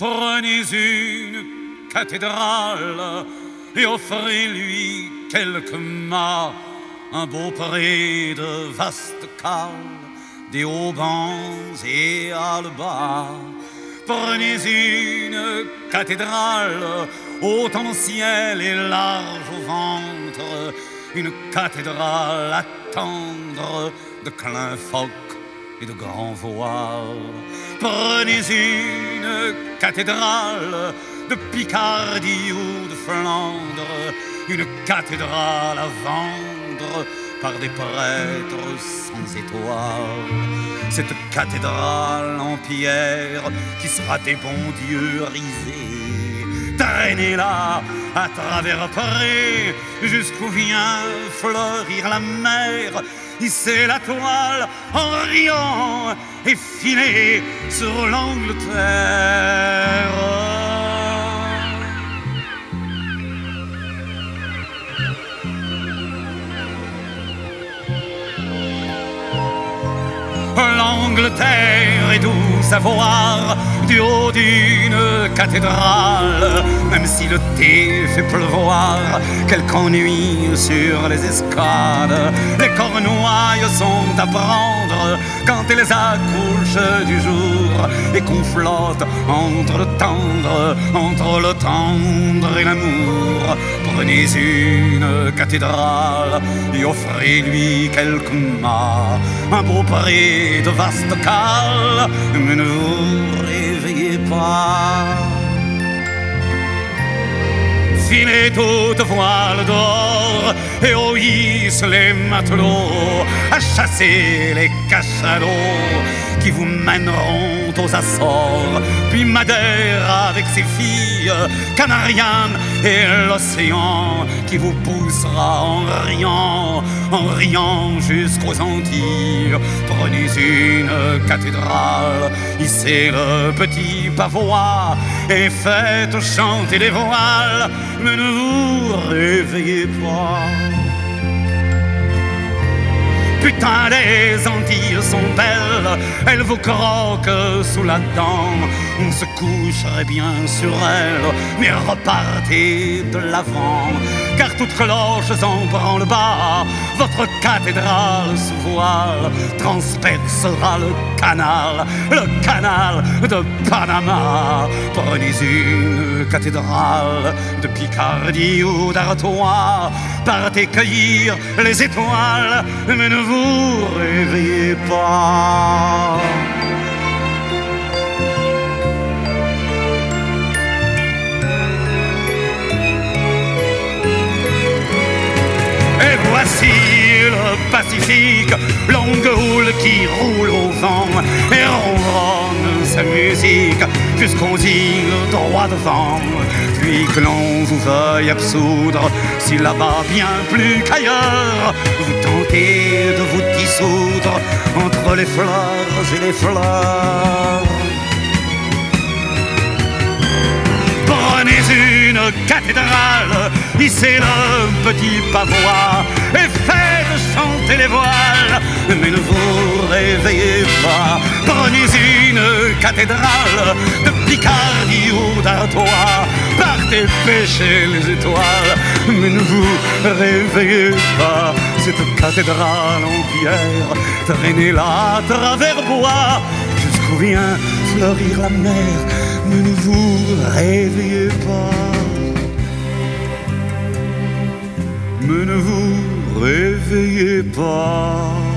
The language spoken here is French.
Prenez une cathédrale et offrez-lui quelques mâts, un beau pré de vastes cales, des haubans et halbas. Prenez une cathédrale haute en ciel et large au ventre, une cathédrale à tendre de clins phoques et de grands voiles. Prenez une cathédrale de Picardie ou de Flandre, une cathédrale à vendre par des prêtres sans étoiles. Cette cathédrale en pierre qui sera des bons dieux risés, traînez-la à travers Paris jusqu'où vient fleurir la mer. Hissez la toile en riant et filez sur l'Angleterre. L'Angleterre est douce à voir du haut d'une cathédrale, même si le thé fait pleuvoir quelque ennui sur les escales. Les cornouailles sont à prendre quand elles accouchent du jour et qu'on flotte entre le tendre et l'amour. Prenez une cathédrale et offrez-lui quelques mâts, un beau pré de vastes cales, mais ne vous réveillez pas. Filez toutes voiles d'or et au hisse les matelots, à chasser les cachalots qui vous mèneront aux Açores, puis Madère avec ses filles, Canariane et l'océan qui vous poussera en riant jusqu'aux Antilles. Prenez une cathédrale, hissez le petit pavois et faites chanter les voiles, mais ne vous réveillez pas. Putain, les Antilles sont belles, elles vous croquent sous la dent. On se coucherait bien sur elles, mais repartez de l'avant. Car toute cloche en branle-bas, votre cathédrale sous voile transpercera le canal de Panama. Prenez une cathédrale de Picardie ou d'Artois, partez cueillir les étoiles, mais ne vous réveillez pas. Et voici le Pacifique, longue houle qui roule au vent et ronronne sa musique jusqu'aux îles droit devant. Puis que l'on vous veuille absoudre, si là-bas bien plus qu'ailleurs, vous tentez de vous dissoudre entre les fleurs et les fleurs. Prenez une cathédrale, hissez le petit pavois et faites chanter les voiles, mais ne vous réveillez pas. Prenez une cathédrale de Picardie ou d'Artois, partez pêcher les étoiles, mais ne vous réveillez pas. Cette cathédrale en pierre, traînez-la à travers bois jusqu'où vient fleurir la mer, mais ne vous réveillez pas. Mais ne vous réveillez pas.